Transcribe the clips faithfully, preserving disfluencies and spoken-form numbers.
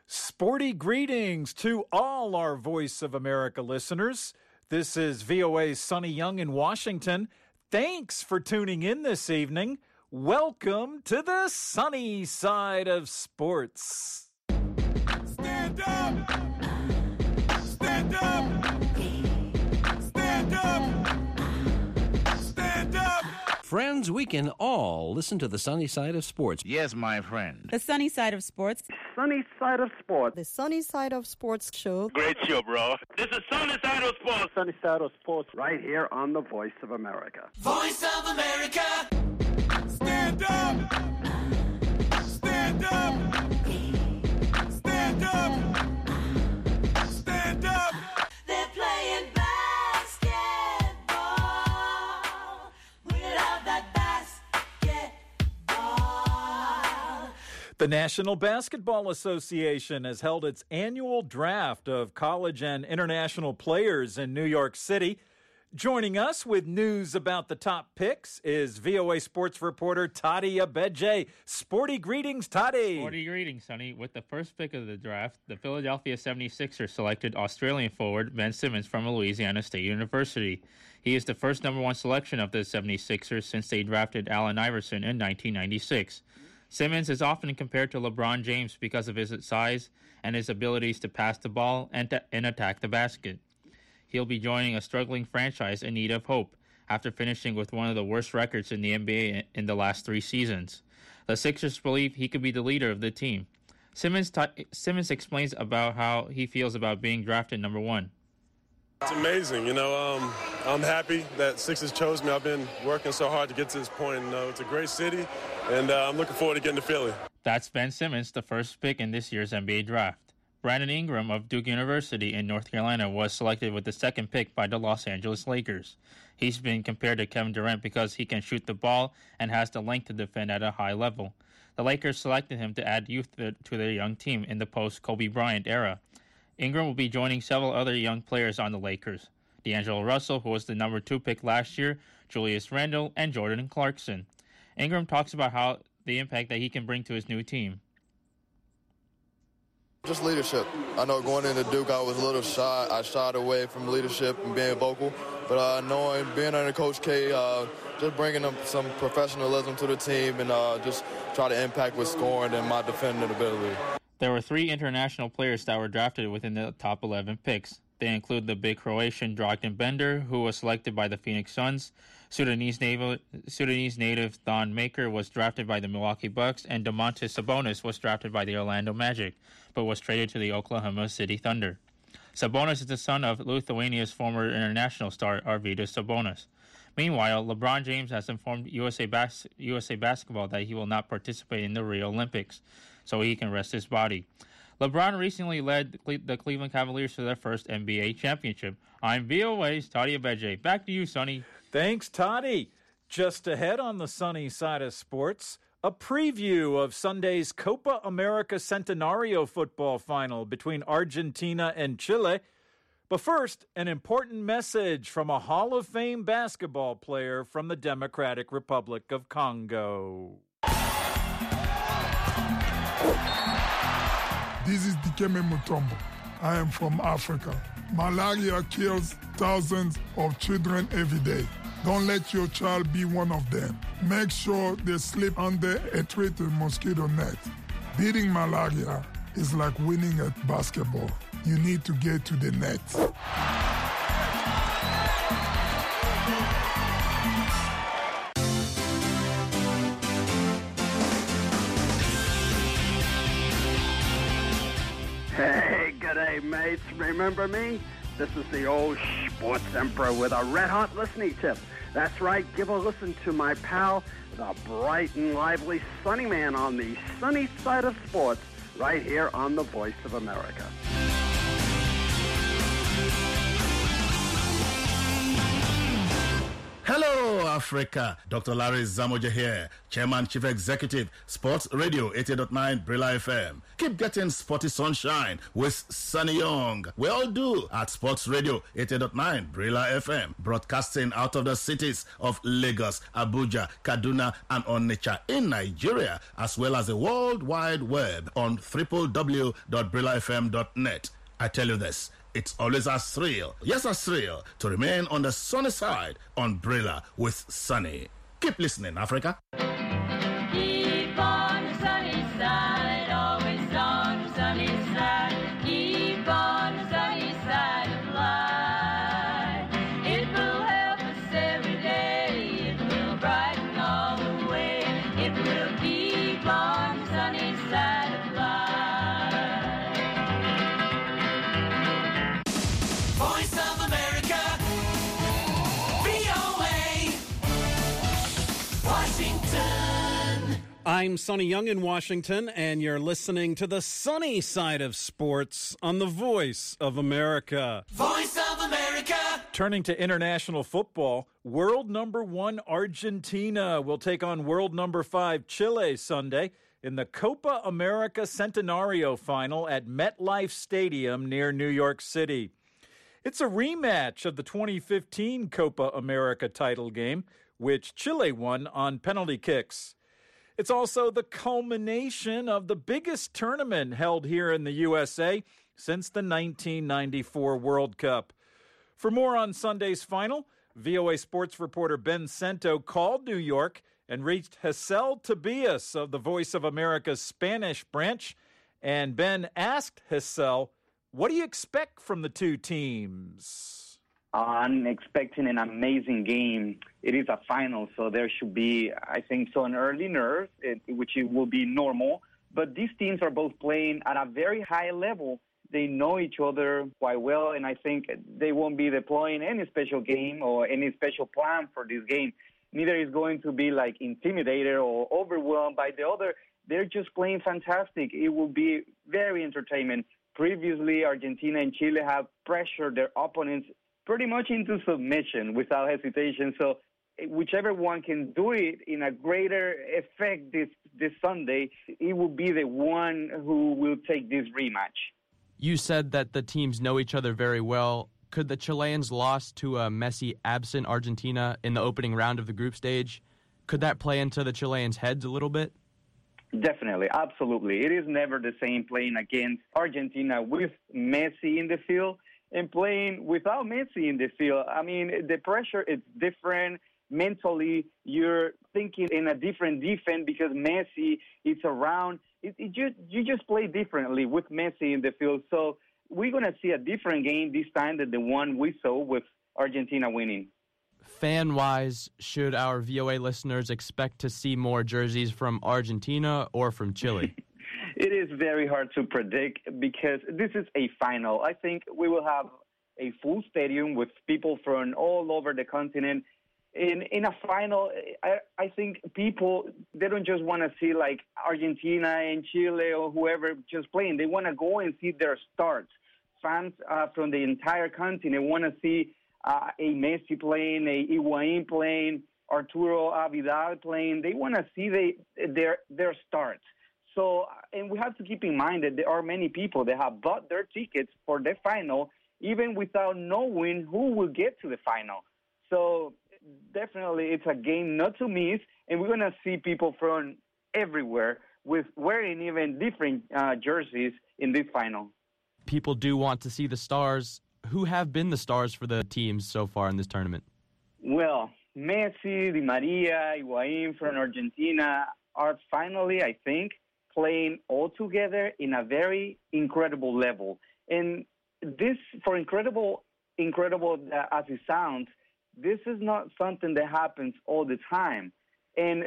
Sporty greetings to all our Voice of America listeners. This is V O A's Sonny Young in Washington. Thanks for tuning in this evening. Welcome to the sunny side of sports. Stand up! Stand up! Stand up! Stand up! Friends, we can all listen to the sunny side of sports. Yes, my friend. The sunny side of sports. Sunny side of sports. The sunny side of sports show. Great show, bro. This is sunny side of sports. Sunny side of sports right here on the Voice of America. Voice of America! Stand up! Stand up! Stand up! Stand up! They're playing basketball without that basketball. The National Basketball Association has held its annual draft of college and international players in New York City. Joining us with news about the top picks is V O A sports reporter Toddy Abeje. Sporty greetings, Toddy. Sporty greetings, Sonny. With the first pick of the draft, the Philadelphia seventy-sixers selected Australian forward Ben Simmons from Louisiana State University. He is the first number one selection of the seventy-sixers since they drafted Allen Iverson in nineteen ninety-six. Simmons is often compared to LeBron James because of his size and his abilities to pass the ball and, to, and attack the basket. He'll be joining a struggling franchise in need of hope after finishing with one of the worst records in the N B A in the last three seasons. The Sixers believe he could be the leader of the team. Simmons, t- Simmons explains about how he feels about being drafted number one. It's amazing. You know, um, I'm happy that Sixers chose me. I've been working so hard to get to this point. You know, it's a great city, and uh, I'm looking forward to getting to Philly. That's Ben Simmons, the first pick in this year's N B A draft. Brandon Ingram of Duke University in North Carolina was selected with the second pick by the Los Angeles Lakers. He's been compared to Kevin Durant because he can shoot the ball and has the length to defend at a high level. The Lakers selected him to add youth to their young team in the post-Kobe Bryant era. Ingram will be joining several other young players on the Lakers: D'Angelo Russell, who was the number two pick last year, Julius Randle, and Jordan Clarkson. Ingram talks about how the impact that he can bring to his new team. Just leadership. I know going into Duke, I was a little shy. I shied away from leadership and being vocal. But uh, knowing, being under Coach K, uh, just bringing them some professionalism to the team and uh, just try to impact with scoring and my defending ability. There were three international players that were drafted within the top eleven picks. They include the big Croatian Dragan Bender, who was selected by the Phoenix Suns. Sudanese native, Sudanese native Thon Maker was drafted by the Milwaukee Bucks, and Domantas Sabonis was drafted by the Orlando Magic, but was traded to the Oklahoma City Thunder. Sabonis is the son of Lithuania's former international star Arvydas Sabonis. Meanwhile, LeBron James has informed U S A, Bas- U S A Basketball that he will not participate in the Rio Olympics, so he can rest his body. LeBron recently led the Cleveland Cavaliers to their first N B A championship. I'm V O A's Toddy Abeje. Back to you, Sonny. Thanks, Toddy. Just ahead on the sunny side of sports, a preview of Sunday's Copa America Centenario football final between Argentina and Chile. But first, an important message from a Hall of Fame basketball player from the Democratic Republic of Congo. This is Dikeme Mutombo. I am from Africa. Malaria kills thousands of children every day. Don't let your child be one of them. Make sure they sleep under a treated mosquito net. Beating malaria is like winning at basketball. You need to get to the net. Hey, g'day, mates. Remember me? This is the old sports emperor with a red-hot listening tip. That's right, give a listen to my pal, the bright and lively Sunny Man on the sunny side of sports, right here on the Voice of America. Hello, Africa. Doctor Larry Zamoja here, Chairman, Chief Executive, Sports Radio eighty point nine Brilla F M. Keep getting sporty sunshine with Sunny Young. We all do at Sports Radio eighty point nine Brilla F M, broadcasting out of the cities of Lagos, Abuja, Kaduna, and Onitsha in Nigeria, as well as the World Wide Web on w w w dot brilla f m dot net. I tell you this, it's always a thrill, yes a thrill, to remain on the sunny side on Brilla with Sunny. Keep listening, Africa. Keep on the sunny side, always on the sunny side. Keep on the sunny side of life. It will help us every day. It will brighten all the way. It will keep on the sunny side of life. Voice of America, V O A, Washington. I'm Sonny Young in Washington, and you're listening to the sunny side of sports on the Voice of America. Voice of America. Turning to international football, world number one Argentina will take on world number five Chile Sunday in the Copa America Centenario final at MetLife Stadium near New York City. It's a rematch of the twenty fifteen Copa America title game, which Chile won on penalty kicks. It's also the culmination of the biggest tournament held here in the U S A since the nineteen ninety-four World Cup. For more on Sunday's final, V O A sports reporter Ben Cento called New York and reached Giselle Tobias of the Voice of America's Spanish branch. And Ben asked Giselle, what do you expect from the two teams? I'm expecting an amazing game. It is a final, so there should be, I think, so an early nerve, it, which it will be normal. But these teams are both playing at a very high level. They know each other quite well, and I think they won't be deploying any special game or any special plan for this game. Neither is going to be like intimidated or overwhelmed by the other. They're just playing fantastic. It will be very entertainment. Previously, Argentina and Chile have pressured their opponents pretty much into submission without hesitation. So whichever one can do it in a greater effect this, this Sunday, it will be the one who will take this rematch. You said that the teams know each other very well. Could the Chileans loss to a Messi-absent Argentina in the opening round of the group stage, could that play into the Chileans' heads a little bit? Definitely, absolutely. It is never the same playing against Argentina with Messi in the field and playing without Messi in the field. I mean, the pressure is different. Mentally, you're thinking in a different defense because Messi is around. It, it just, you just play differently with Messi in the field. So we're going to see a different game this time than the one we saw with Argentina winning. Fan-wise, should our V O A listeners expect to see more jerseys from Argentina or from Chile? It is very hard to predict because this is a final. I think we will have a full stadium with people from all over the continent. In in a final, I, I think people, they don't just want to see like Argentina and Chile or whoever just playing. They want to go and see their starts. Fans uh, from the entire continent want to see uh, a Messi playing, a Higuaín playing, Arturo Vidal playing. They want to see they, their their starts. So, and we have to keep in mind that there are many people that have bought their tickets for the final, even without knowing who will get to the final. So definitely it's a game not to miss, and we're going to see people from everywhere with wearing even different uh, jerseys in this final. People do want to see the stars. Who have been the stars for the teams so far in this tournament? Well, Messi, Di Maria, Higuaín from Argentina are finally, I think, playing all together in a very incredible level. And this, for incredible, incredible uh, as it sounds, this is not something that happens all the time. And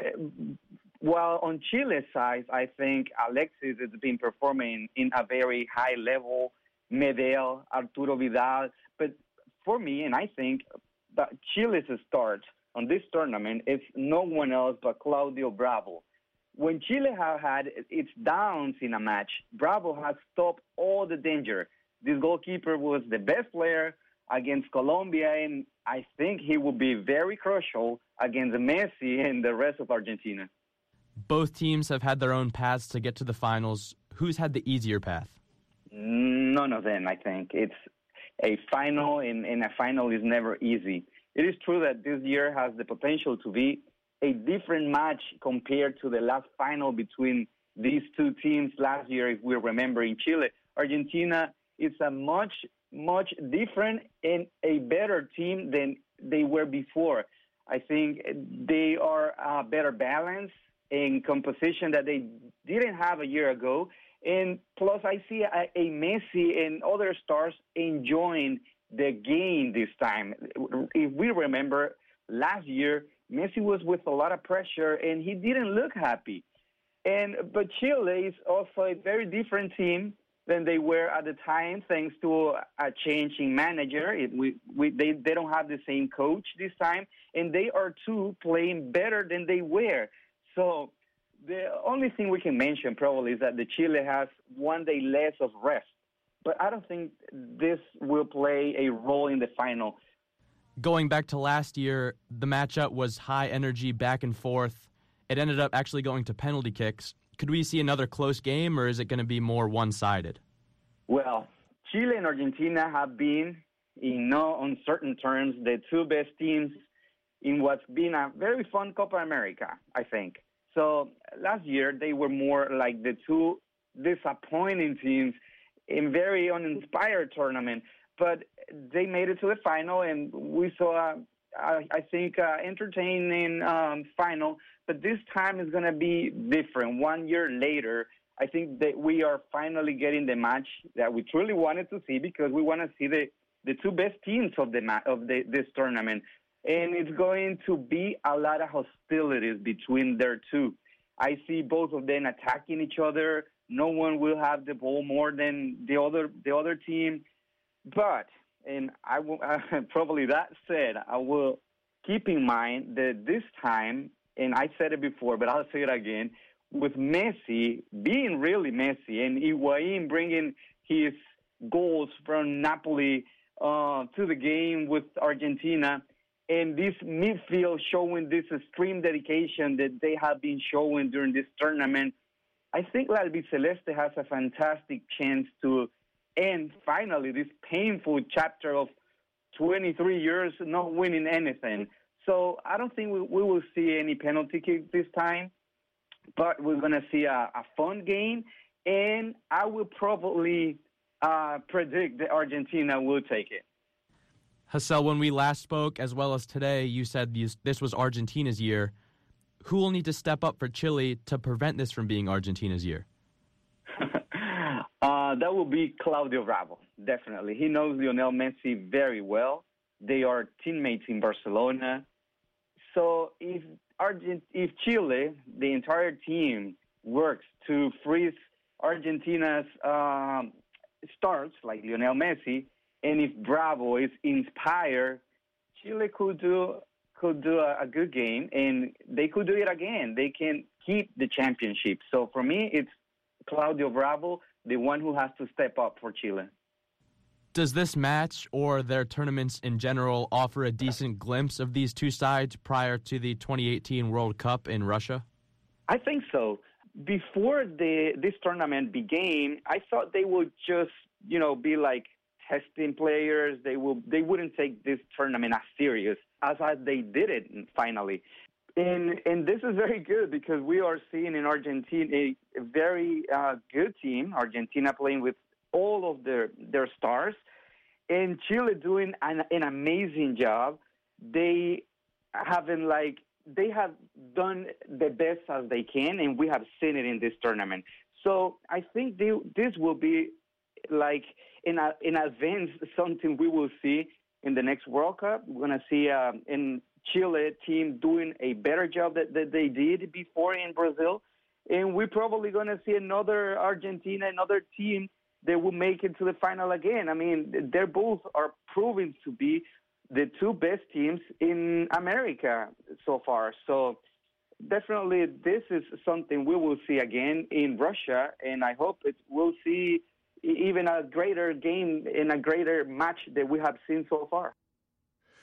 while on Chile's side, I think Alexis has been performing in a very high level, Medel, Arturo Vidal. But for me, and I think that Chile's start on this tournament is no one else but Claudio Bravo. When Chile have had its downs in a match, Bravo has stopped all the danger. This goalkeeper was the best player against Colombia, and I think he will be very crucial against Messi and the rest of Argentina. Both teams have had their own paths to get to the finals. Who's had the easier path? None of them, I think. It's a final, and, and a final is never easy. It is true that this year has the potential to be a different match compared to the last final between these two teams last year, if we remember, in Chile. Argentina is a much, much different and a better team than they were before. I think they are a better balance in composition that they didn't have a year ago. And plus, I see a, a Messi and other stars enjoying the game this time. If we remember, last year, Messi was with a lot of pressure, and he didn't look happy. And But Chile is also a very different team than they were at the time, thanks to a changing manager. It, we, we, they, they don't have the same coach this time, and they are, too, playing better than they were. So the only thing we can mention probably is that the Chile has one day less of rest. But I don't think this will play a role in the final. Going back to last year, the matchup was high energy, back and forth. It ended up actually going to penalty kicks. Could we see another close game, or is it going to be more one-sided? Well, Chile and Argentina have been, in no uncertain terms, the two best teams in what's been a very fun Copa America, I think. So last year, they were more like the two disappointing teams in very uninspired tournament. But they made it to the final, and we saw, uh, I think, uh, entertaining um, final. But this time is going to be different. One year later, I think that we are finally getting the match that we truly wanted to see, because we want to see the, the two best teams of the ma- of the, this tournament. And it's going to be a lot of hostilities between their two. I see both of them attacking each other. No one will have the ball more than the other the other team. But, and I will, uh, probably that said, I will keep in mind that this time, and I said it before, but I'll say it again, with Messi being really Messi and Higuaín bringing his goals from Napoli uh, to the game with Argentina, and this midfield showing this extreme dedication that they have been showing during this tournament, I think La Albiceleste has a fantastic chance to end finally this painful chapter of twenty-three years not winning anything. So I don't think we, we will see any penalty kick this time, but we're going to see a, a fun game, and I will probably uh, predict that Argentina will take it. Hassel, when we last spoke, as well as today, you said this was Argentina's year. Who will need to step up for Chile to prevent this from being Argentina's year? uh, that will be Claudio Bravo, definitely. He knows Lionel Messi very well. They are teammates in Barcelona. So if Argent- if Chile, the entire team, works to freeze Argentina's um, stars, like Lionel Messi, and if Bravo is inspired, Chile could do could do a, a good game, and they could do it again. They can keep the championship. So for me, it's Claudio Bravo, the one who has to step up for Chile. Does this match or their tournaments in general offer a decent glimpse of these two sides prior to the twenty eighteen World Cup in Russia? I think so. Before the this tournament began, I thought they would just, you know, be like testing players. They will they wouldn't take this tournament as serious as, as they did it finally. And and this is very good, because we are seeing in Argentina a, a very uh, good team, Argentina playing with all of their, their stars, and Chile doing an, an amazing job. They haven't like they have done the best as they can, and we have seen it in this tournament. So I think they, this will be like in a, in advance something we will see in the next World Cup. We're going to see uh, in Chile team doing a better job that, that they did before in Brazil, and we're probably going to see another Argentina, another team that will make it to the final again. I mean, they both are proving to be the two best teams in America so far. So definitely this is something we will see again in Russia, and I hope it will see even a greater game and a greater match that we have seen so far.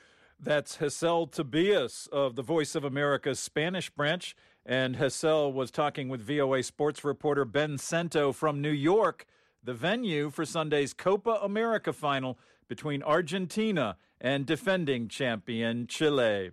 That's Hassel Tobias of the Voice of America's Spanish branch. And Hassel was talking with V O A sports reporter Ben Cento from New York, the venue for Sunday's Copa America final between Argentina and defending champion Chile.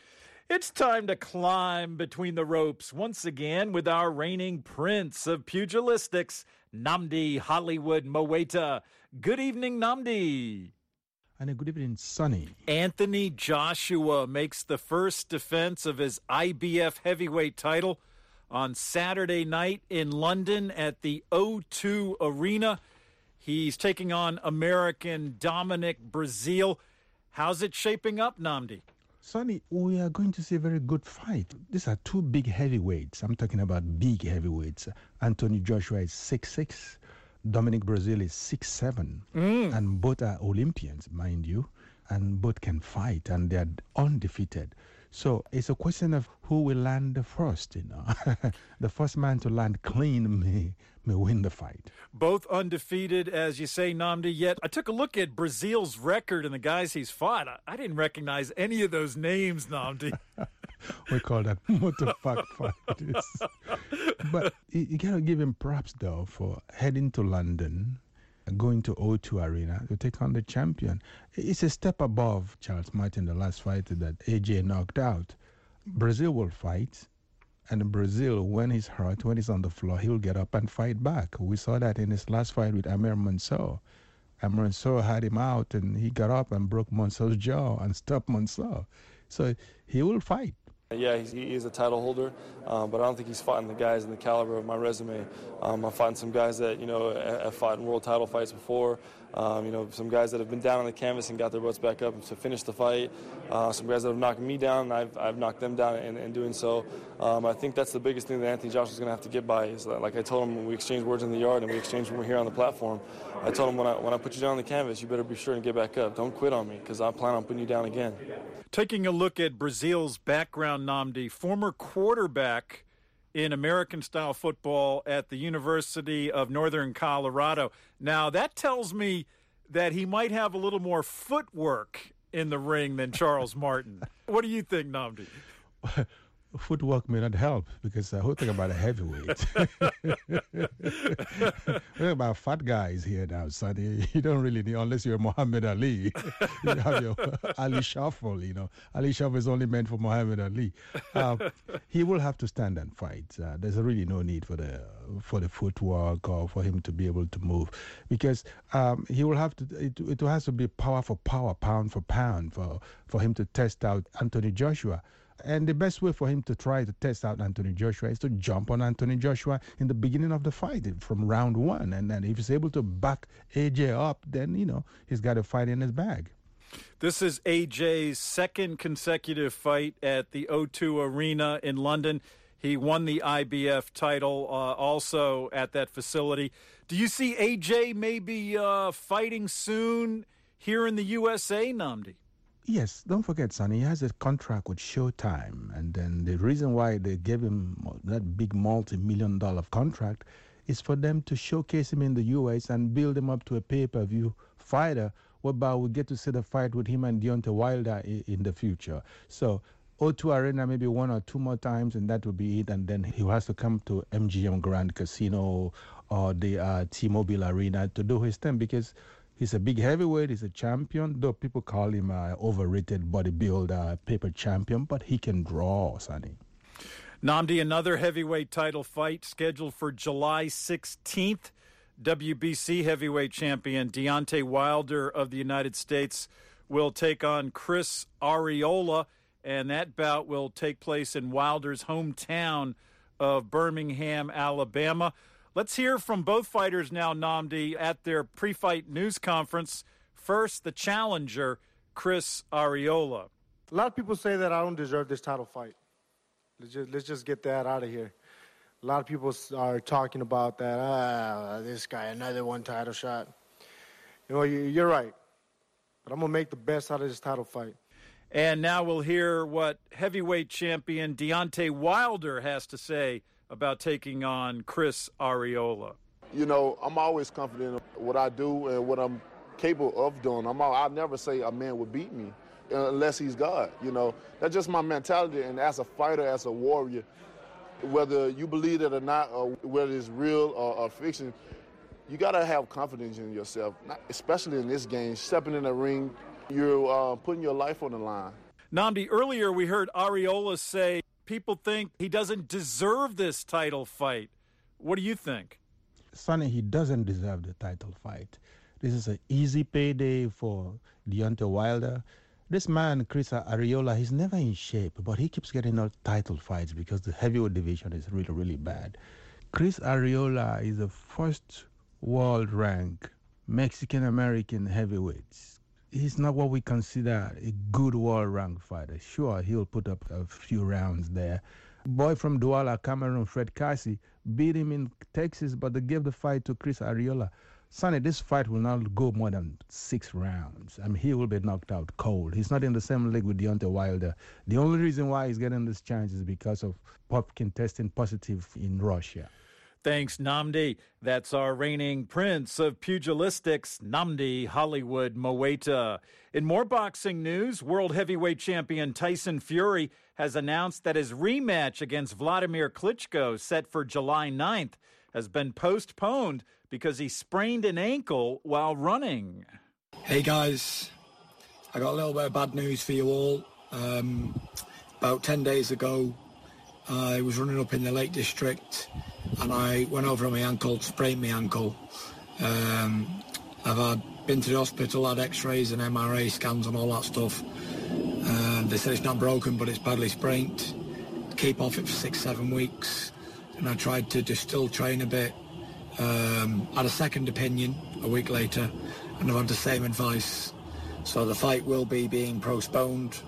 It's time to climb between the ropes once again with our reigning prince of pugilistics, Nnamdi Hollywood Mowaita. Good evening, Nnamdi. And a good evening, Sonny. Anthony Joshua makes the first defense of his I B F heavyweight title on Saturday night in London at the O two Arena. He's taking on American Dominic Breazeale. How's it shaping up, Nnamdi? Sonny, we are going to see a very good fight. These are two big heavyweights. I'm talking about big heavyweights. Anthony Joshua is six six. Dominic Breazeale is six seven. Mm. And both are Olympians, mind you. And both can fight, and they are undefeated. So it's a question of who will land first, you know. The first man to land clean may, may win the fight. Both undefeated, as you say, Nnamdi, yet I took a look at Breazeale's record and the guys he's fought. I, I didn't recognize any of those names, Nnamdi. We call that motorpark fight. But you, you got to give him props, though, for heading to London, going to O two Arena to take on the champion. It's a step above Charles Martin, the last fighter that A J knocked out. Breazeale will fight, and Breazeale, when he's hurt, when he's on the floor, he'll get up and fight back. We saw that in his last fight with Amir Mansour. Amir Mansour had him out, and he got up and broke Mansour's jaw and stopped Mansour. So he will fight. Yeah, he's, he is a title holder, uh, but I don't think he's fighting the guys in the caliber of my resume. Um, I'm fighting some guys that, you know, have fought in world title fights before. Um, you know, some guys that have been down on the canvas and got their butts back up to finish the fight. Uh, some guys that have knocked me down, and I've, I've knocked them down in, in doing so. Um, I think that's the biggest thing that Anthony Joshua's going to have to get by. Is that, like I told him when we exchanged words in the yard and we exchanged when we're here on the platform, I told him when I, when I put you down on the canvas, you better be sure to get back up. Don't quit on me, because I plan on putting you down again. Taking a look at Breazeale's background, Nnamdi, former quarterback in American-style football at the University of Northern Colorado. Now, that tells me that he might have a little more footwork in the ring than Charles Martin. What do you think, Nnamdi? Footwork may not help, because uh, who think about a heavyweight? We're about fat guys here now, Sonny. You don't really need, unless you're Muhammad Ali. You have your Ali Shuffle, you know. Ali Shuffle is only meant for Muhammad Ali. Uh, he will have to stand and fight. Uh, there's really no need for the for the footwork or for him to be able to move, because um, he will have to. It, it has to be power for power, pound for pound, for for him to test out Anthony Joshua. And the best way for him to try to test out Anthony Joshua is to jump on Anthony Joshua in the beginning of the fight from round one. And then if he's able to back A J up, then, you know, he's got a fight in his bag. This is A J's second consecutive fight at the O two Arena in London. He won the I B F title uh, also at that facility. Do you see A J maybe uh, fighting soon here in the U S A, Nnamdi? Yes, don't forget, Sonny, he has a contract with Showtime. And then the reason why they gave him that big multi-million dollar contract is for them to showcase him in the U S and build him up to a pay-per-view fighter, whereby we get to see the fight with him and Deontay Wilder in the future. So O two Arena maybe one or two more times, and that will be it. And then he has to come to M G M Grand Casino or the uh, T-Mobile Arena to do his thing, because he's a big heavyweight, he's a champion, though people call him an overrated bodybuilder, paper champion, but he can draw, Sonny. Nnamdi, another heavyweight title fight scheduled for July sixteenth. W B C heavyweight champion Deontay Wilder of the United States will take on Chris Arreola, and that bout will take place in Wilder's hometown of Birmingham, Alabama. Let's hear from both fighters now, Nnamdi, at their pre-fight news conference. First, the challenger, Chris Arreola. A lot of people say that I don't deserve this title fight. Let's just, let's just get that out of here. A lot of people are talking about that, ah, this guy, another one title shot. You know, you're right. But I'm going to make the best out of this title fight. And now we'll hear what heavyweight champion Deontay Wilder has to say about taking on Chris Arreola. You know, I'm always confident in what I do and what I'm capable of doing. I'm all, I'll never say a man would beat me, unless he's God. You know, that's just my mentality. And as a fighter, as a warrior, whether you believe it or not, or whether it's real or, or fiction, you got to have confidence in yourself, not, especially in this game. Stepping in the ring, you're uh, putting your life on the line. Nnamdi, earlier we heard Arreola say people think he doesn't deserve this title fight. What do you think? Sonny, he doesn't deserve the title fight. This is an easy payday for Deontay Wilder. This man, Chris Arreola, he's never in shape, but he keeps getting out title fights because the heavyweight division is really, really bad. Chris Arreola is the first world-ranked Mexican-American heavyweight. He's not what we consider a good world-ranked fighter. Sure, he'll put up a few rounds there. Boy from Douala, Cameroon, Fred Cassie, beat him in Texas, but they gave the fight to Chris Arreola. Sonny, this fight will not go more than six rounds. I mean, he will be knocked out cold. He's not in the same league with Deontay Wilder. The only reason why he's getting this chance is because of Popkin testing positive in Russia. Thanks, Nnamdi. That's our reigning prince of pugilistics, Nnamdi Hollywood Moeta. In more boxing news, world heavyweight champion Tyson Fury has announced that his rematch against Vladimir Klitschko, set for July ninth, has been postponed because he sprained an ankle while running. Hey guys, I got a little bit of bad news for you all. Um, about ten days ago, I was running up in the Lake District and I went over on my ankle, sprained my ankle. Um, I've had, been to the hospital, had x-rays and M R I scans and all that stuff. Um, they said it's not broken, but it's badly sprained. Keep off it for six, seven weeks. And I tried to just still train a bit. Um, had a second opinion a week later, and I've had the same advice. So the fight will be being postponed.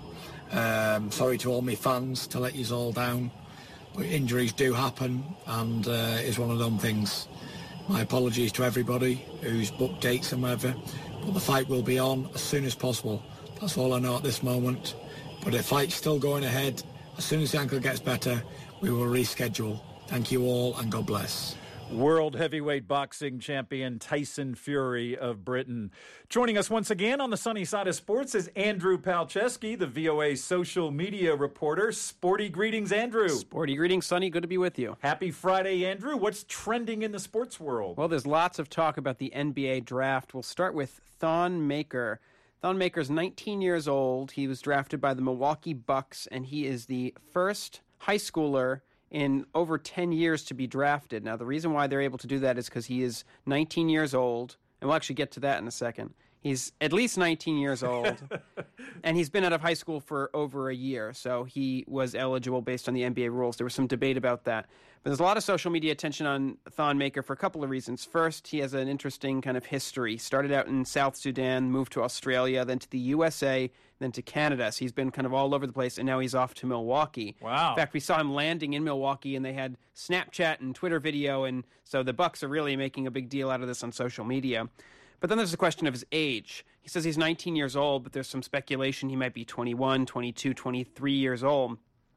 Um, sorry to all my fans to let you all down, but injuries do happen, and uh, it's one of them things. My apologies to everybody who's booked dates and whatever, but the fight will be on as soon as possible. That's all I know at this moment. But the fight's still going ahead. As soon as the ankle gets better, we will reschedule. Thank you all, and God bless. World heavyweight boxing champion Tyson Fury of Britain. Joining us once again on the sunny side of sports is Andrew Palczewski, the V O A social media reporter. Sporty greetings, Andrew. Sporty greetings, Sonny. Good to be with you. Happy Friday, Andrew. What's trending in the sports world? Well, there's lots of talk about the N B A draft. We'll start with Thon Maker. Thon Maker's nineteen years old. He was drafted by the Milwaukee Bucks, and he is the first high schooler in over ten years to be drafted. Now, the reason why they're able to do that is because he is nineteen years old, and we'll actually get to that in a second. He's at least nineteen years old, and he's been out of high school for over a year, so he was eligible based on the N B A rules. There was some debate about that. But there's a lot of social media attention on Thon Maker for a couple of reasons. First, he has an interesting kind of history. Started out in South Sudan, moved to Australia, then to the U S A, then to Canada. So he's been kind of all over the place, and now he's off to Milwaukee. Wow. In fact, we saw him landing in Milwaukee, and they had Snapchat and Twitter video, and so the Bucks are really making a big deal out of this on social media. But then there's the question of his age. He says he's nineteen years old, but there's some speculation he might be twenty-one, twenty-two, twenty-three years old.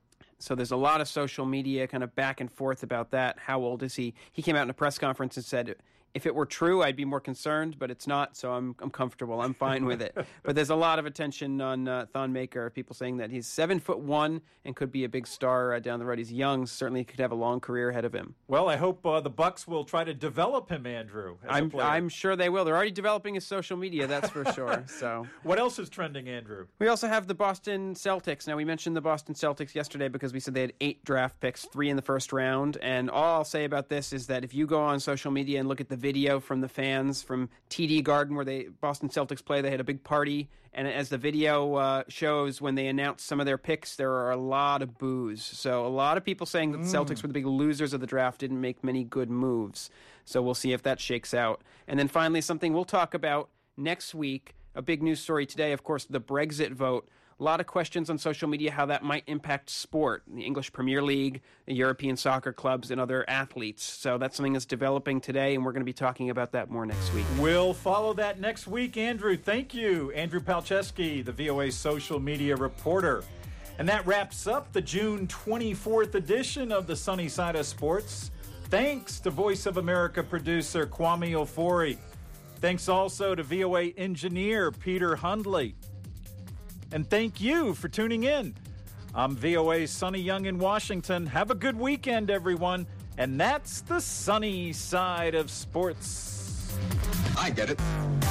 So there's a lot of social media kind of back and forth about that. How old is he? He came out in a press conference and said, if it were true, I'd be more concerned, but it's not, so I'm I'm comfortable. I'm fine with it. But there's a lot of attention on uh, Thon Maker, people saying that he's seven foot one and could be a big star uh, down the road. He's young, certainly could have a long career ahead of him. Well, I hope uh, the Bucks will try to develop him, Andrew. As I'm a player. I'm sure they will. They're already developing his social media, that's for sure. So what else is trending, Andrew? We also have the Boston Celtics. Now, we mentioned the Boston Celtics yesterday because we said they had eight draft picks, three in the first round. And all I'll say about this is that if you go on social media and look at the video from the fans from T D Garden where they Boston Celtics play, they had a big party. And as the video uh, shows, when they announced some of their picks, there are a lot of boos. So a lot of people saying that the Celtics were the big losers of the draft, didn't make many good moves. So we'll see if that shakes out. And then finally, something we'll talk about next week, a big news story today, of course, the Brexit vote. A lot of questions on social media how that might impact sport, the English Premier League, the European soccer clubs, and other athletes. So that's something that's developing today, and we're going to be talking about that more next week. We'll follow that next week, Andrew. Thank you. Andrew Palczewski, the V O A social media reporter. And that wraps up the June twenty-fourth edition of the Sunny Side of Sports. Thanks to Voice of America producer Kwame Ofori. Thanks also to V O A engineer Peter Hundley. and thank you for tuning in. I'm V O A's Sonny Young in Washington. Have a good weekend, everyone. And that's the sunny side of sports. I get it.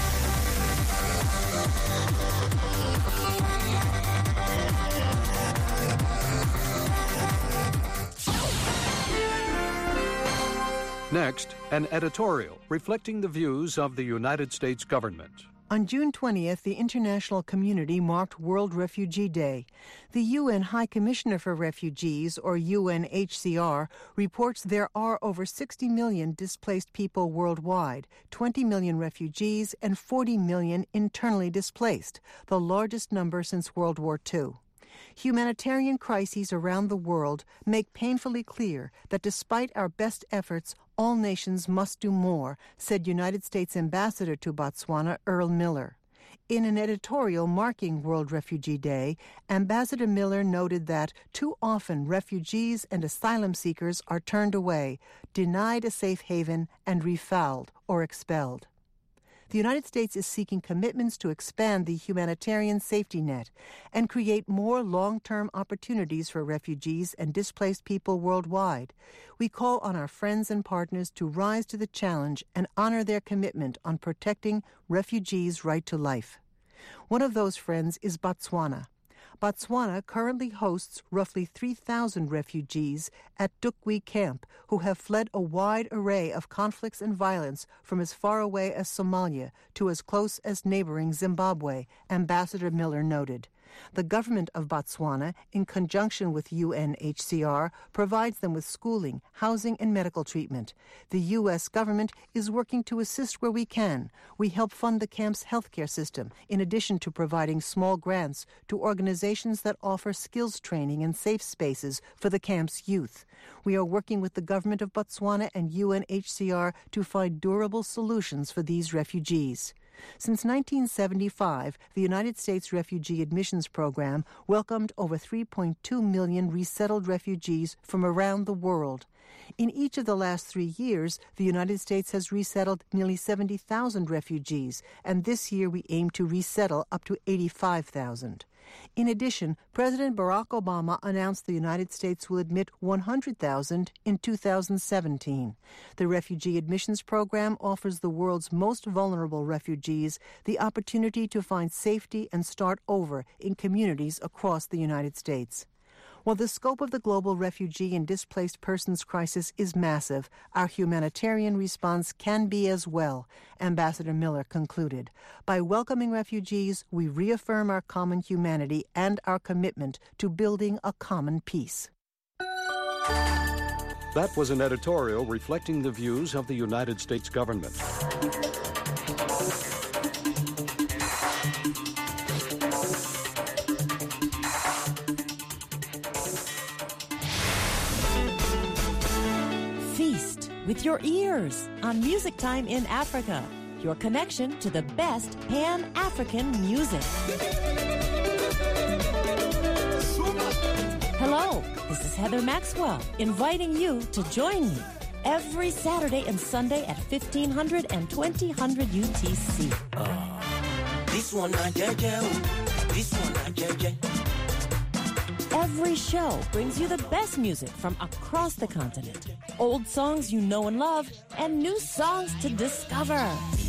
Next, an editorial reflecting the views of the United States government. On June twentieth, the international community marked World Refugee Day. The U N High Commissioner for Refugees, or U N H C R, reports there are over sixty million displaced people worldwide, twenty million refugees, and forty million internally displaced, the largest number since World War Two. Humanitarian crises around the world make painfully clear that despite our best efforts, all nations must do more, said United States Ambassador to Botswana, Earl Miller. In an editorial marking World Refugee Day, Ambassador Miller noted that too often refugees and asylum seekers are turned away, denied a safe haven, and refouled or expelled. The United States is seeking commitments to expand the humanitarian safety net and create more long-term opportunities for refugees and displaced people worldwide. We call on our friends and partners to rise to the challenge and honor their commitment on protecting refugees' right to life. One of those friends is Botswana. Botswana currently hosts roughly three thousand refugees at Dukwi Camp who have fled a wide array of conflicts and violence from as far away as Somalia to as close as neighboring Zimbabwe, Ambassador Miller noted. The government of Botswana, in conjunction with U N H C R, provides them with schooling, housing, and medical treatment. The U S government is working to assist where we can. We help fund the camp's healthcare system, in addition to providing small grants to organizations that offer skills training and safe spaces for the camp's youth. We are working with the government of Botswana and U N H C R to find durable solutions for these refugees. Since nineteen seventy-five, the United States Refugee Admissions Program welcomed over three point two million resettled refugees from around the world. In each of the last three years, the United States has resettled nearly seventy thousand refugees, and this year we aim to resettle up to eighty-five thousand. In addition, President Barack Obama announced the United States will admit one hundred thousand in two thousand seventeen. The Refugee Admissions Program offers the world's most vulnerable refugees the opportunity to find safety and start over in communities across the United States. While the scope of the global refugee and displaced persons crisis is massive, our humanitarian response can be as well, Ambassador Miller concluded. By welcoming refugees, we reaffirm our common humanity and our commitment to building a common peace. That was an editorial reflecting the views of the United States government. With your ears on Music Time in Africa, your connection to the best Pan-African music. Hello, this is Heather Maxwell inviting you to join me every Saturday and Sunday at fifteen hundred and twenty hundred U T C. Uh, this one I J J, this one I J J. Every show brings you the best music from across the continent. Old songs you know and love, and new songs to discover.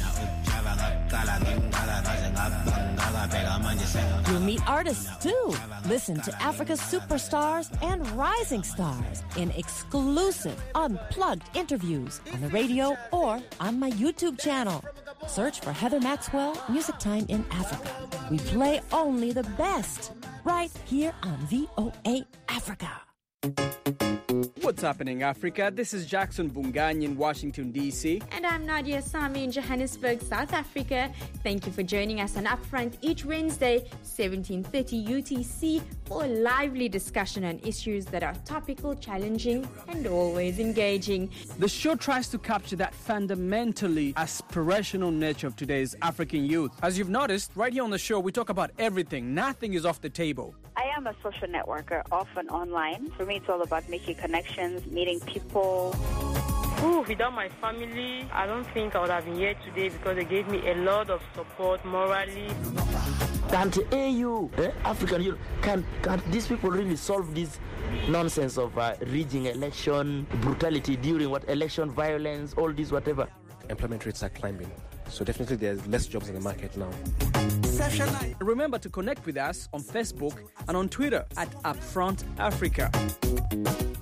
You'll meet artists too. Listen to Africa's superstars and rising stars in exclusive, unplugged interviews on the radio or on my YouTube channel. Search for Heather Maxwell, Music Time in Africa. We play only the best, right here on V O A Africa. What's happening, Africa? This is Jackson Bungany in Washington, D C. And I'm Nadia Sami in Johannesburg, South Africa. Thank you for joining us on Upfront each Wednesday, seventeen thirty U T C, for a lively discussion on issues that are topical, challenging, and always engaging. The show tries to capture that fundamentally aspirational nature of today's African youth. As you've noticed, right here on the show, we talk about everything. Nothing is off the table. I am a social networker, often online. For me, it's all about making connections, meeting people. Ooh, without my family, I don't think I would have been here today because they gave me a lot of support morally. Can't A U, eh, African Union, can can these people really solve this nonsense of uh, rigging election, brutality during what election violence, all this whatever? Employment rates are climbing, so definitely there's less jobs in the market now. Remember to connect with us on Facebook and on Twitter at Upfront Africa.